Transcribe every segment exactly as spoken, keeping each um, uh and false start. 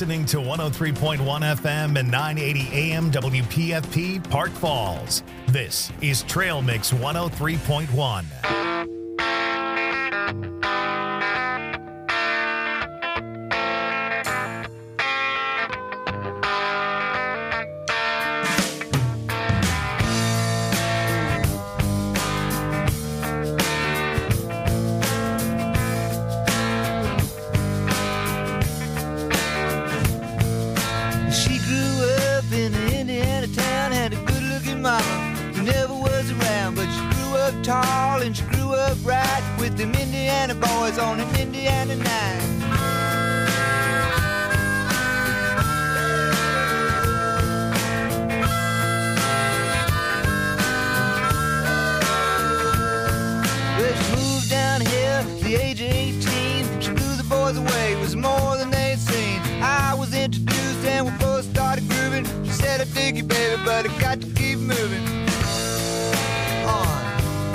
listening to one oh three point one F M and nine eighty A M W P F P Park Falls. This is Trail Mix one oh three point one. Tall and she grew up right with them Indiana boys on an Indiana night. Well, she moved down here at the age of eighteen. She blew the boys away, it was more than they'd seen. I was introduced and we both started grooving. She said, I dig you, baby, but I got to keep moving on.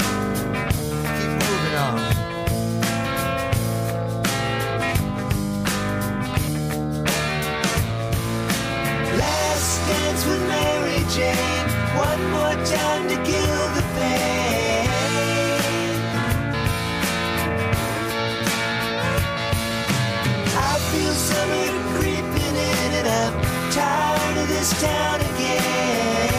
Last dance with Mary Jane, one more time to kill the pain. I feel summer creeping in and I'm tired of this town again.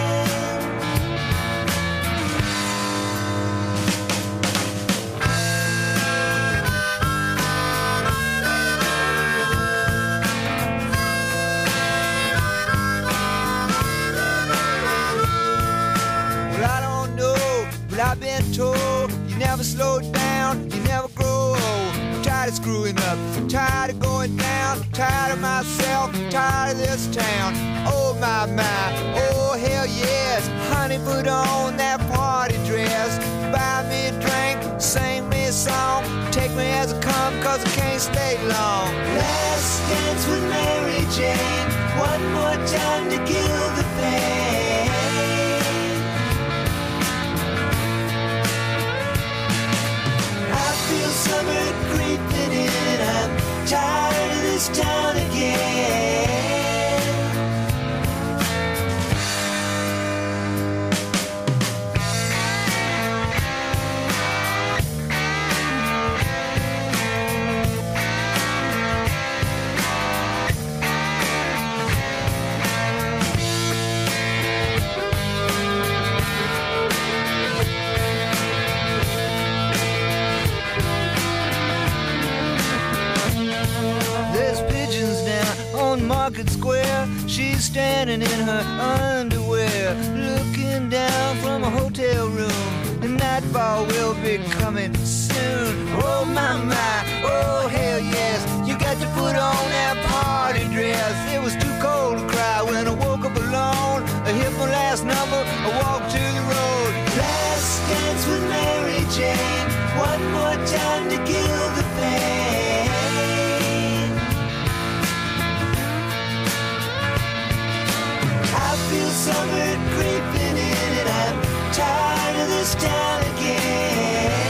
I've been told you never slow down, you never grow old. I'm tired of screwing up, I'm tired of going down, tired of myself, I'm tired of this town. Oh my, my, oh hell yes. Honey, put on that party dress, buy me a drink, sing me a song, take me as I come cause I can't stay long. Last dance with Mary Jane, one more time to kill the pain. I feel summer creeping in and I'm tired of this town again. Market Square, she's standing in her underwear, looking down from a hotel room. The nightfall will be coming soon. Oh my my, oh hell yes. You got to put on that party dress. It was too cold to cry when I woke up alone. I hit my last number, I walked to the road. Last dance with Mary Jane, one more time to kill the pain. I feel summer creeping in and I'm tired of this town again.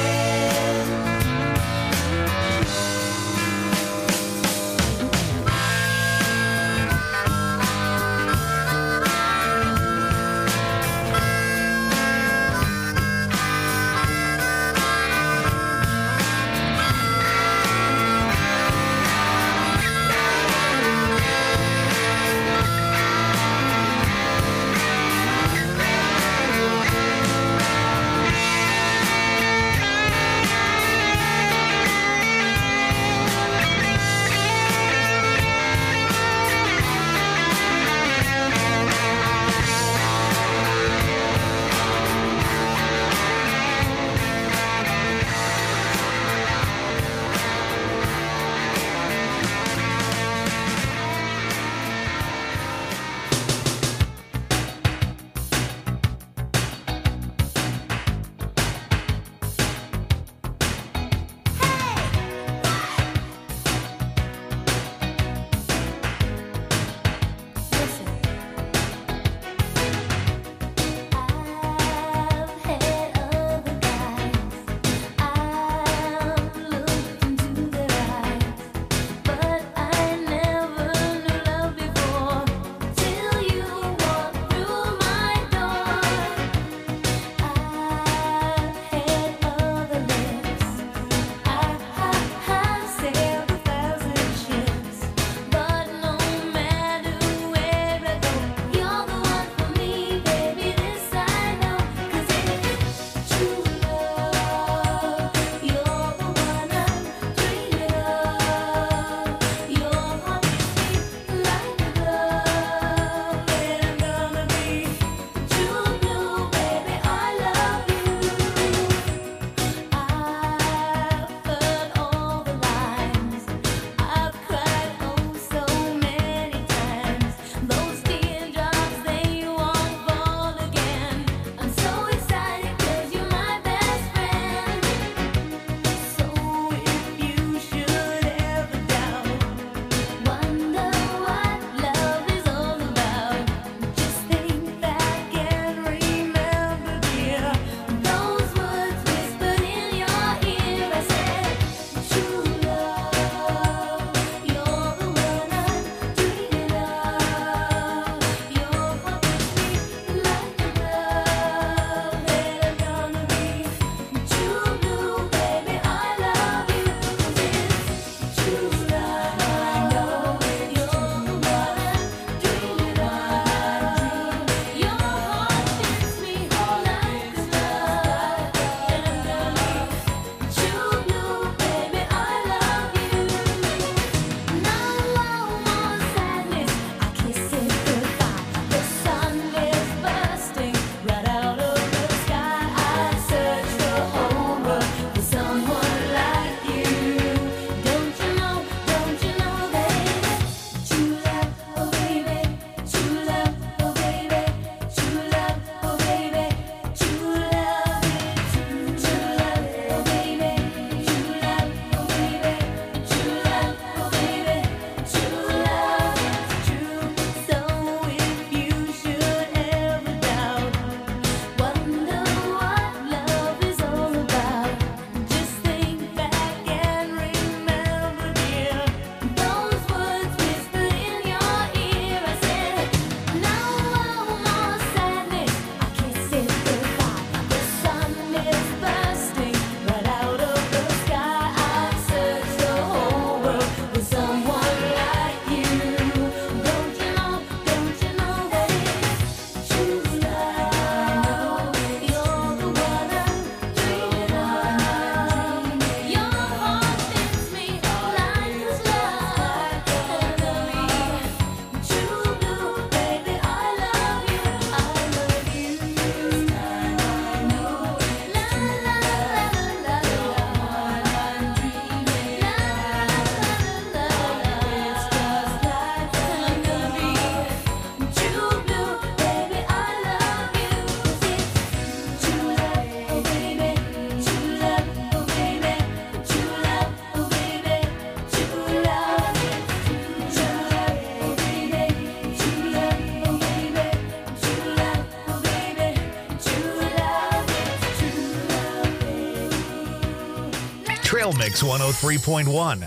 Trail Mix one oh three point one.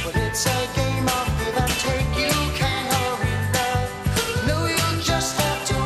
Just have to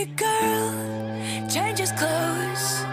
naked girl changes clothes.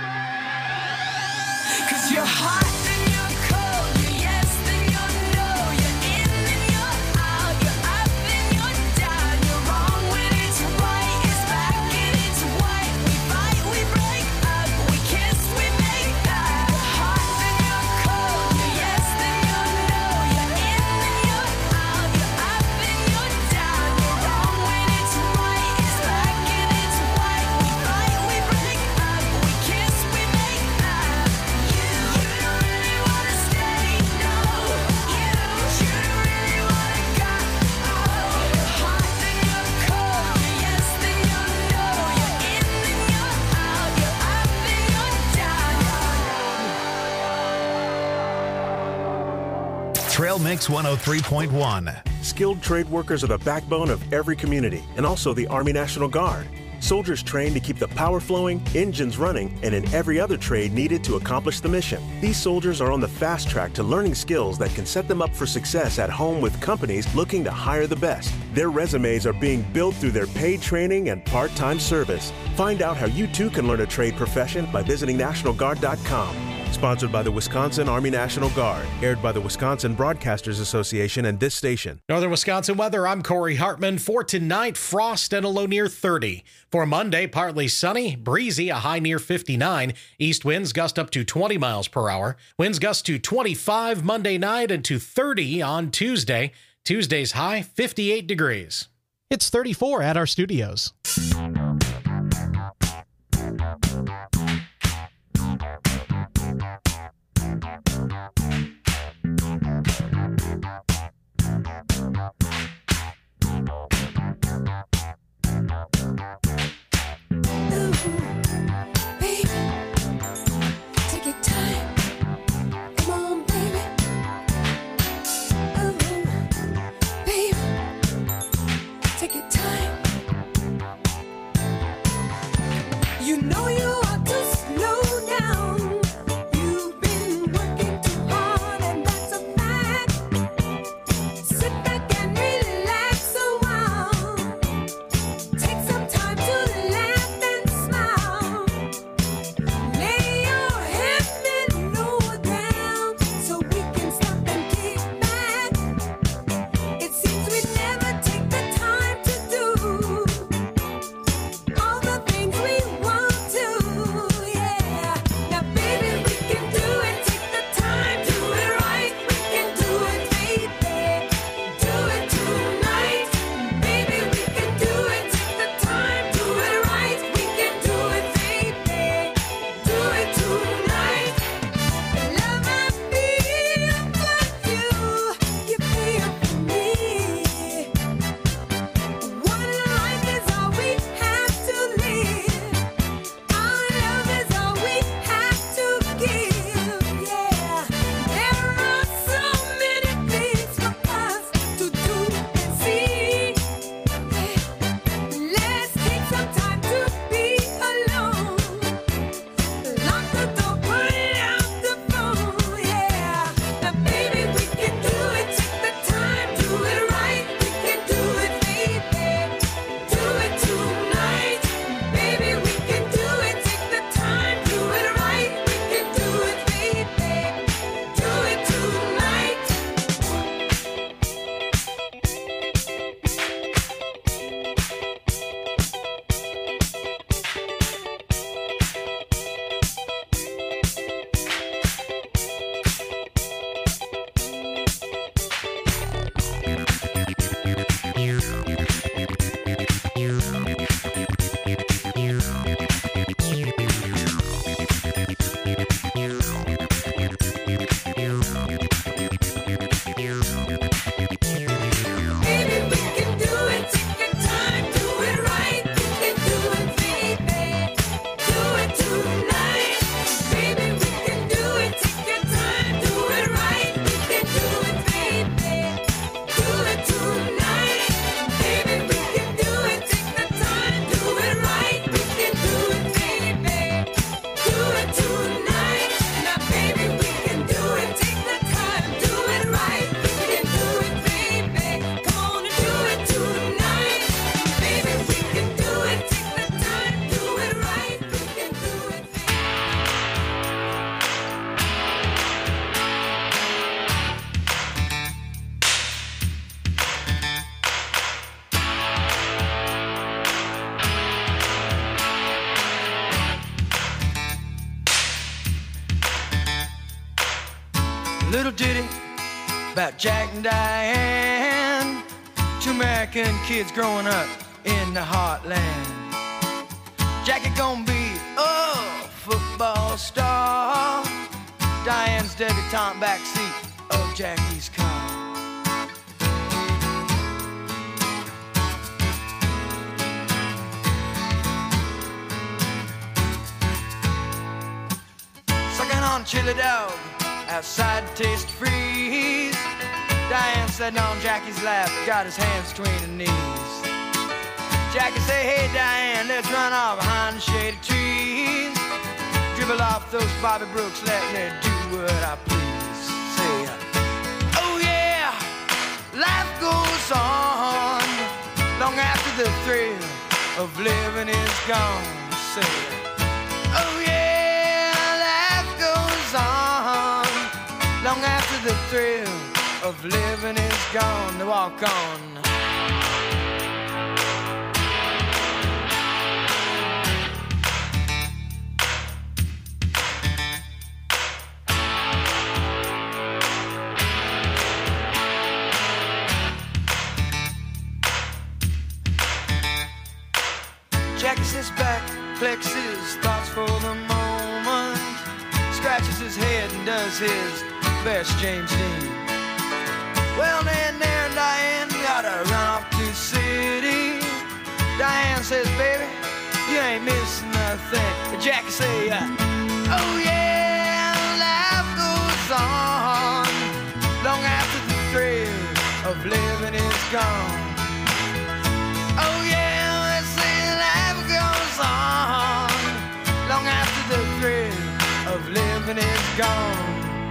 'Cause you're hot, then you're cold, you're yes, then you're no, you're in, then you're out, you're up, then you're down, you're wrong when it's right, it's black and it's white, we fight, we break up, we kiss, we make up. You're hot, then you're cold, you're yes, then you're no, you're in, then you're out, you're up, then you're down, you're wrong when it's right, it's black and it's white, we fight, we break up, we kiss, we make up. You, you don't really wanna stay, no. You, you don't really wanna go. Oh, you're hot, then you're cold, you're yes, then you're no, you're in, then you're out, you're up, then you're down. Trail Mix one oh three point one. Skilled trade workers are the backbone of every community and also the Army National Guard. Soldiers trained to keep the power flowing, engines running, and in every other trade needed to accomplish the mission. These soldiers are on the fast track to learning skills that can set them up for success at home with companies looking to hire the best. Their resumes are being built through their paid training and part-time service. Find out how you too can learn a trade profession by visiting national guard dot com. Sponsored by the Wisconsin Army National Guard. Aired by the Wisconsin Broadcasters Association and this station. Northern Wisconsin weather, I'm Corey Hartman. For tonight, frost and a low near thirty. For Monday, partly sunny, breezy, a high near fifty-nine. East winds gust up to twenty miles per hour. Winds gust to twenty-five Monday night and to thirty on Tuesday. Tuesday's high, fifty-eight degrees. It's thirty-four at our studios. about Jack and Diane, two American kids growing up in the heartland. Jackie gonna be a football star, Diane's debutante backseat of Jackie's car. Sucking on chili dog outside Taste Freeze, Diane sitting on Jackie's lap, got his hands between her knees. Jackie say, hey Diane, let's run off behind the shady trees, dribble off those Bobby Brooks, let me do what I please. Say, oh yeah, life goes on long after the thrill of living is gone. Say, oh yeah, life goes on long after the thrill of living is gone. To walk on. Jackie sits back, flexes thoughts for the moment, scratches his head and does his best James Dean. Well, then there, Diane, gotta run off to the city. Diane says, baby, you ain't missing nothing. But Jackie say, uh, oh yeah, life goes on long after the thrill of living is gone. Oh yeah, they say life goes on long after the thrill of living is gone.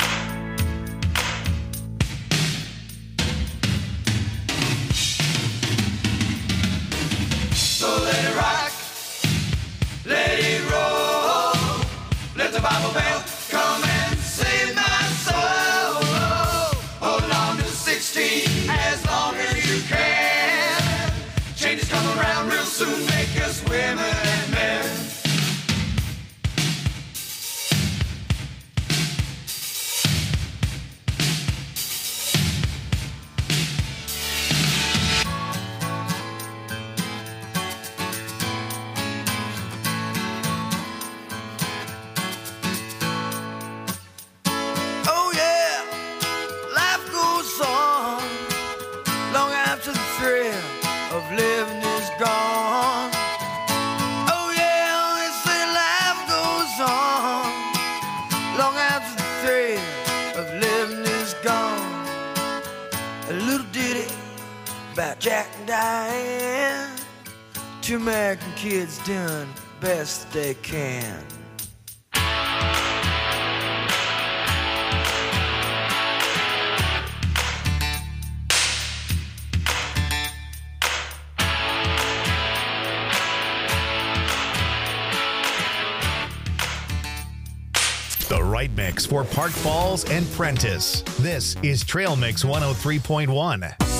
So let it rock, let it roll, let the Bible bell come and save my soul. Hold on to sixteen as long as you can. Changes come around real soon, make us women and men. Oh yeah, life goes on long after the thrill of living is gone. Oh yeah, they say life goes on long after the thrill of living is gone. A little ditty about Jack and Diane, two American kids doing the best they can. The right mix for Park Falls and Prentice. This is Trail Mix one oh three point one.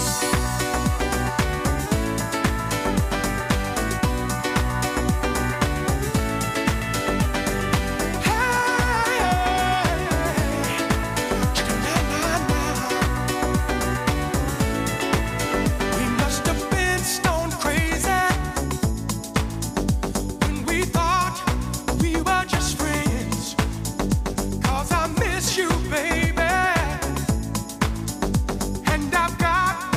We must have been stone crazy when we thought we were just friends. 'Cause I miss you, baby, and I've got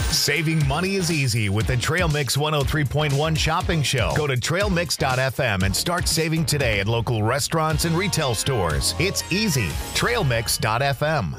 Saving money is easy with the Trail Mix one oh three point one shopping show. Go to trail mix dot f m and start saving today at local restaurants and retail stores. It's easy. trail mix dot f m.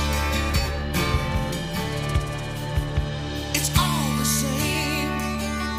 It's all the same.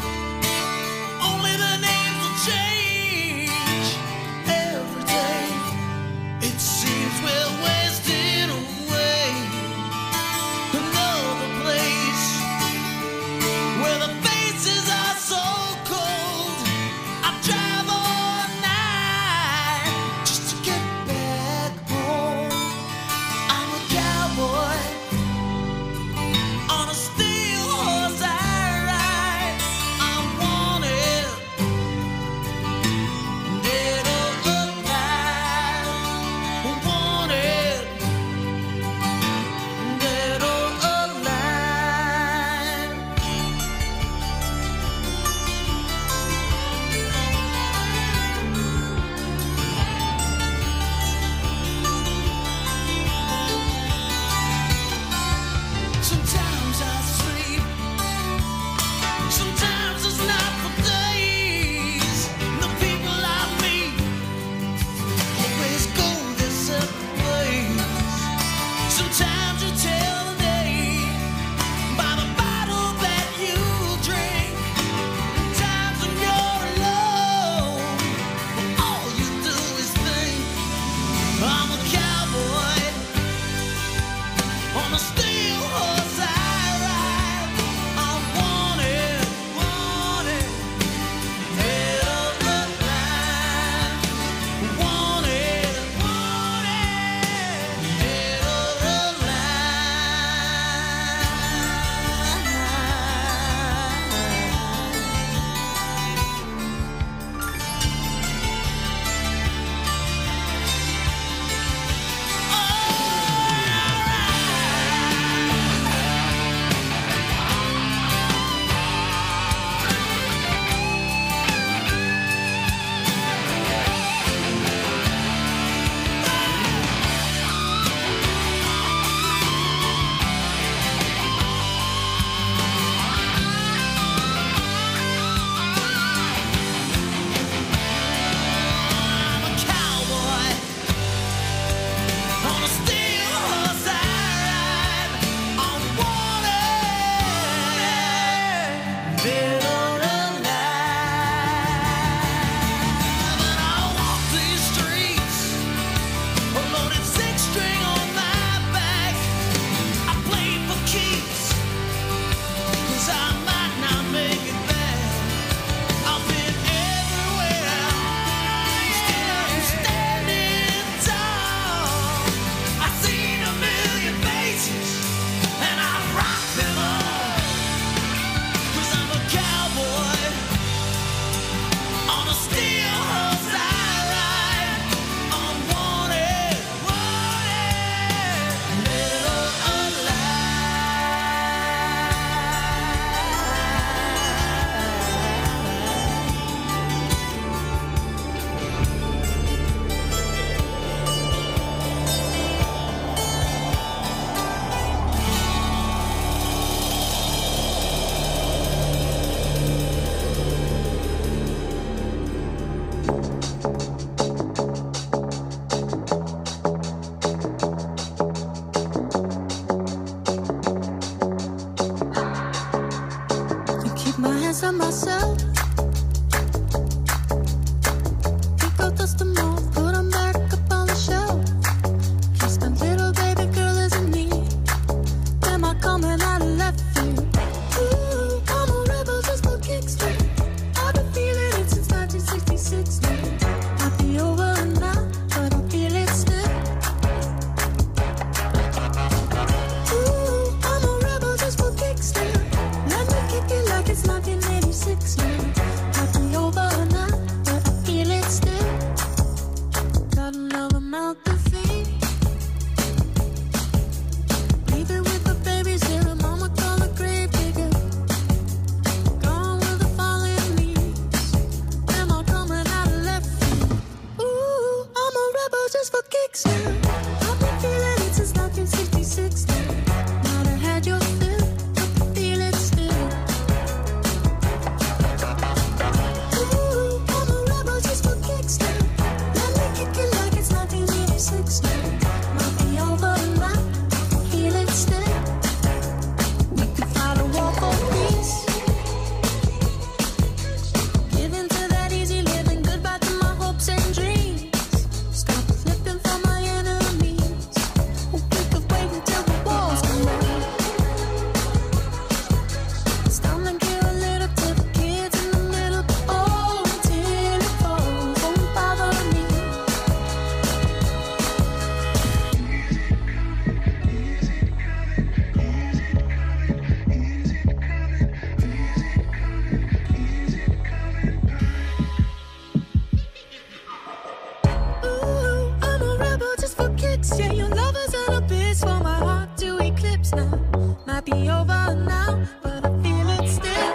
bliss. Yeah, your love is an abyss for my heart to eclipse now. Might be over now, but I feel it still.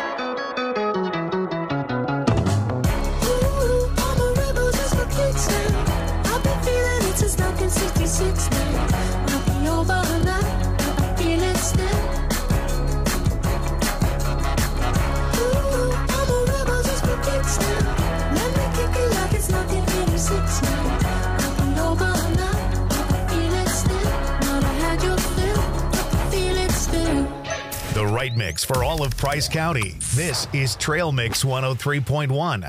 Ooh, I'm a rebel just for kicks now. I've been feeling it since nineteen sixty-six now. Might be over now, but I feel it still. Ooh, I'm a rebel just for kicks now. Let me kick it like it's nineteen eighty-six now. Might be over now, but I feel it still. Not I had your fill, but I feel it still. The right mix for all of Price County. This is Trail Mix one oh three point one.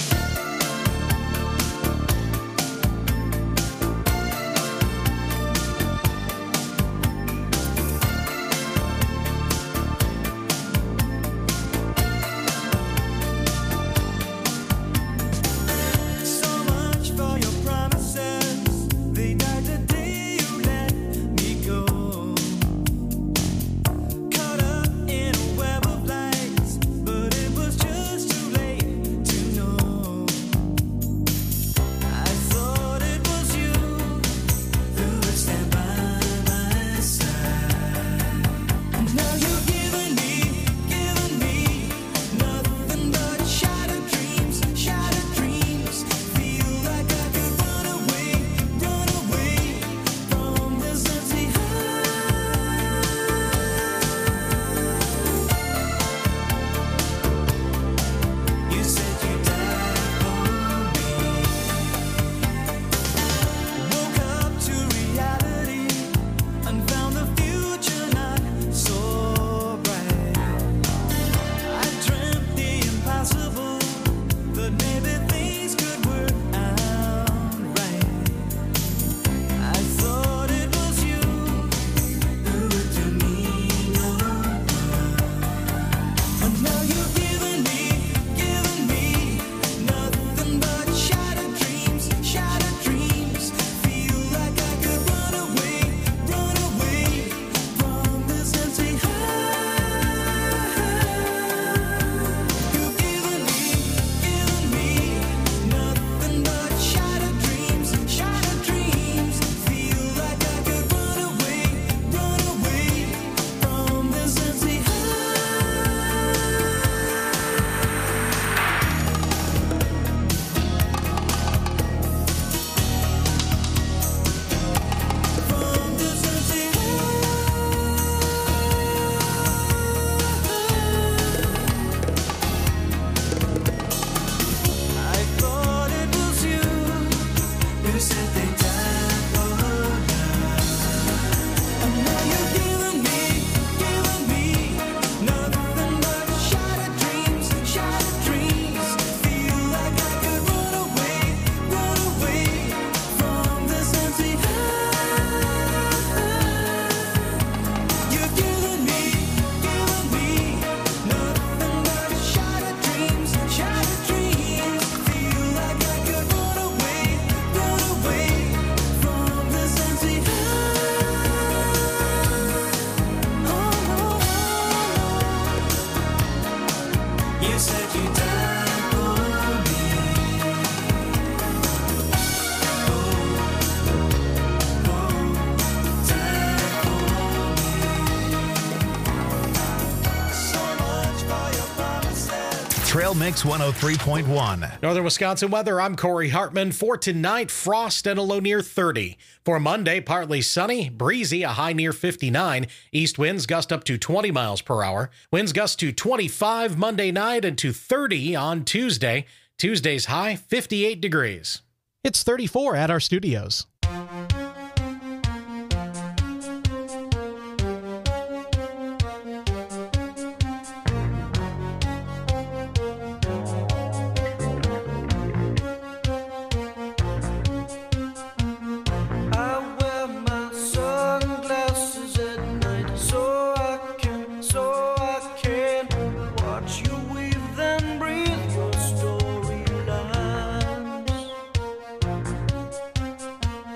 So much for your promises. They died the day you let me go. Caught up in a web of lies, but it was just too late to know. I thought it was you who would stand by my side. Now you've given me, given me nothing but shattered dreams, shattered dreams. Feel like I could run away, run away from this empty heart. You said you died for me. Woke up to reality and found the future not so bright. I dreamt the impossible, that maybe things could work out right. I thought it was you who would do me no harm. And now you've given me, given me nothing but shattered dreams, shattered dreams. Feel like I could run away, run away from this empty heart. You've given me, given me nothing but shattered dreams, shattered dreams. Feel like I could run away, run away from this empty heart. From this empty I thought it was you who said they died for love. And now you've given me, given me nothing but shattered dreams, shattered dreams. Feel like I could run away, run away from this empty heart. You've given me, given me nothing but shattered dreams, shattered dreams. Feel like I could run away, run away from this empty heart. Oh, you said you died for me. Oh, oh, died for me. So much for your promises. Trail Mix one oh three point one. Northern Wisconsin weather, I'm Corey Hartman. For tonight, frost and a low near thirty. For Monday, partly sunny, breezy, a high near fifty-nine. East winds gust up to twenty miles per hour. Winds gust to twenty-five Monday night and to thirty on Tuesday. Tuesday's high, fifty-eight degrees. It's thirty-four at our studios. I wear my sunglasses at night so I can, so I can watch you weave and breathe your storylines.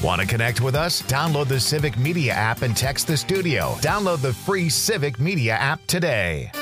Want to connect with us? Download the Civic Media app and text the studio. Download the free Civic Media app today.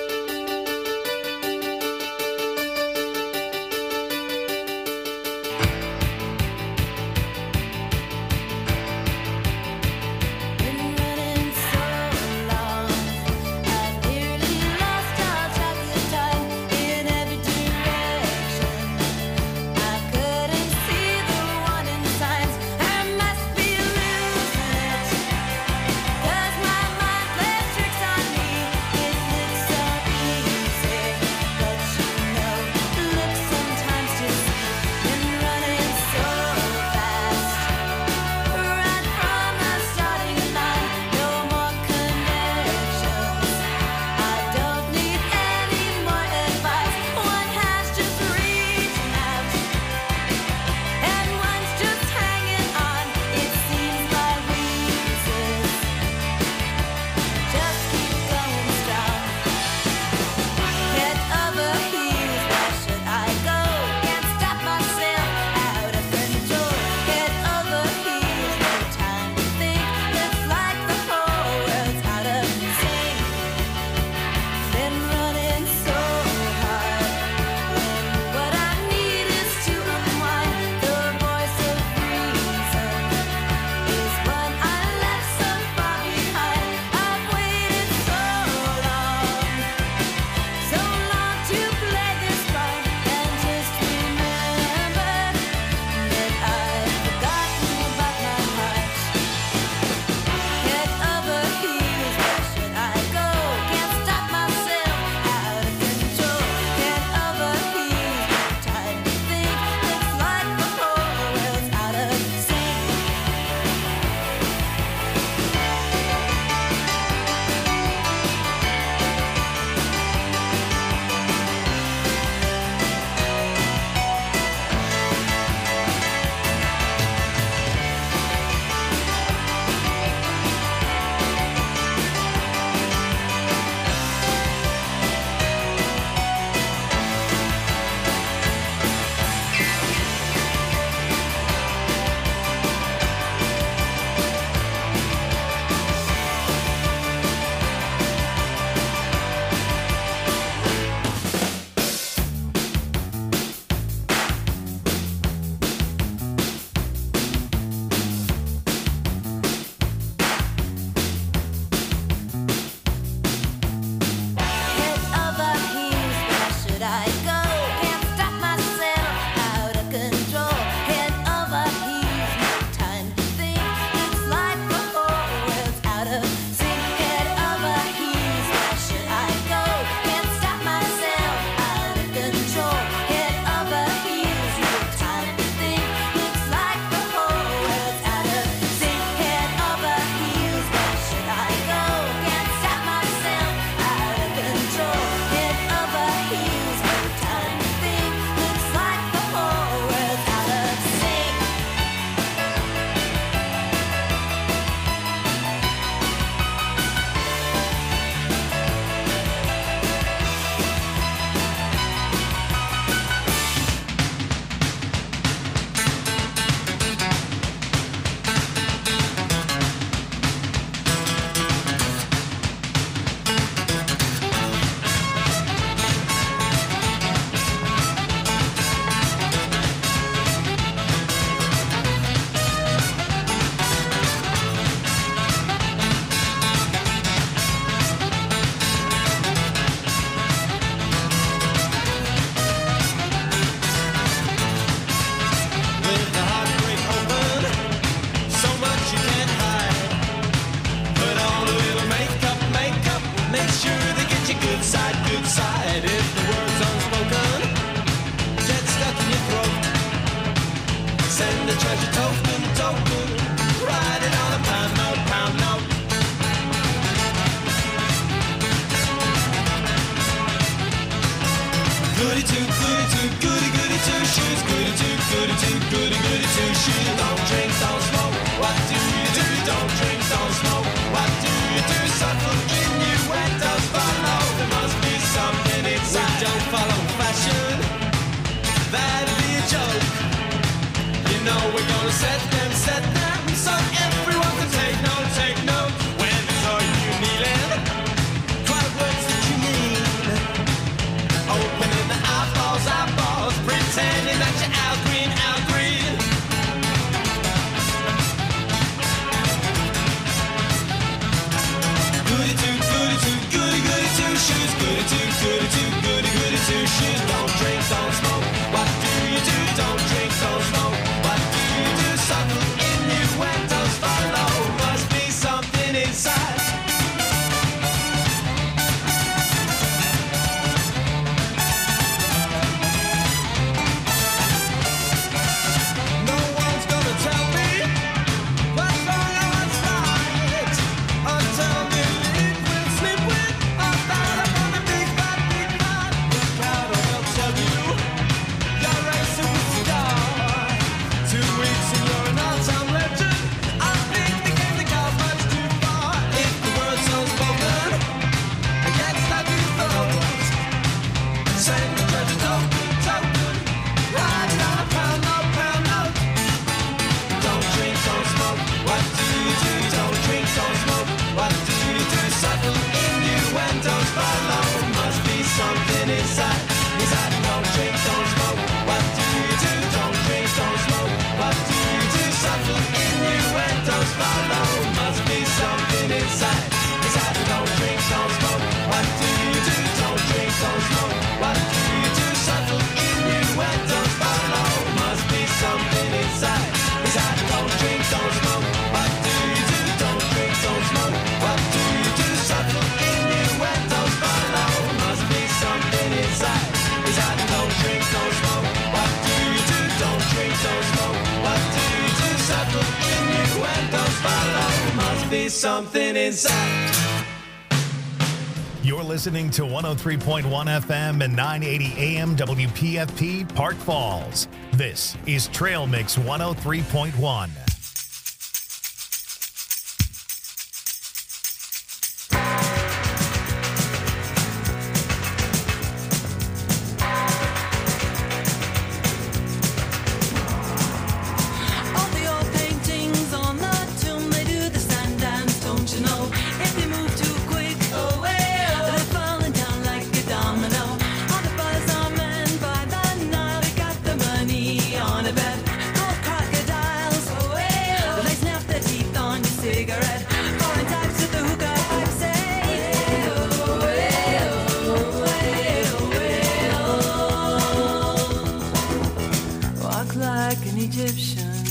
Been running so long, I've nearly lost all track of time in every direction. I couldn't see the warning signs. I must be losing it, 'cause my mind plays tricks on me. It looks so easy, but you know, looks sometimes just been running so fast. Right from the starting line, no more connections. I don't need any more advice. One hand's just reaching out, and one's just hanging on. It seems my wheezes just keep going strong. Head over heels, where should I go? Can't stop myself, out of control. Head over heels, no time to think. Looks like the whole world's out of sync. Been running so hard, when what I need is to unwind. The voice of reason is one I left so far behind. I've waited so long, so long to play this part and just remember that I've forgotten about my heart. Head over heels, where should I go? Can't stop myself, out of control. Head over heels, no time to think. Looks like the whole world's out of sync. Head over heels, where should I go? Can't stop myself, out of control. Head over heels, no time to think. Looks like the whole world's out of sync. Head over heels, where should I go? Can't stop myself, out of control. Head over heels, no time to think. Looks like the whole world's out of sync. Head over heels, where should I go? Can't stop myself, out of control. Head over heels, no time to think. Looks like the whole world's out of sync. Let the heartbreak open, so much you can't hide. Put on a little makeup, makeup, make sure they get your good side, good side. If the word's unspoken, get stuck in your throat. Send a treasure token, token, write it on a pound note, pound note. Goody two, goody two, goody goody two shoes. Goody two, goody two, goody goody two shoes. Don't drink, don't smoke. What do you do? Don't drink, don't smoke. What do you do? Subtle innuendos follow. There must be something inside. We don't follow fashion. That'd be a joke. You know we're gonna set them, set them. inside? Is that don't drink, don't smoke? What do you do? Don't drink, don't smoke. What do you do? Subtle innuendos follow. Must be something inside. Is that don't drink, don't smoke? What do you do? Don't drink, don't smoke. What do you do? Subtle innuendos follow. Must be something inside. You're listening to one oh three point one F M and nine eighty A M W P F P Park Falls. This is Trail Mix one oh three point one. All the old paintings on the tomb, they do the sand dance, don't you know? If they move too quick, oh well, they're falling down like a domino. All the buzz are men by the Nile, they got the money on a bet. Gold crocodiles, oh well, they snap their teeth on your cigarette. Foreign types with the hookah pipe say, oh well, oh well, oh well. Walk like an Egyptian.